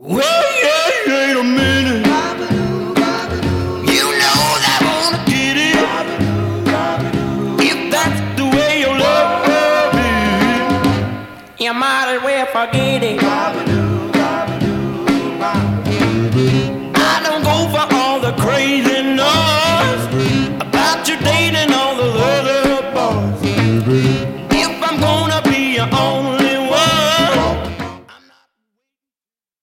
Well, yeah, wait a minute. You know that I wanna get it. If that's the way your love is, you might as well forget it.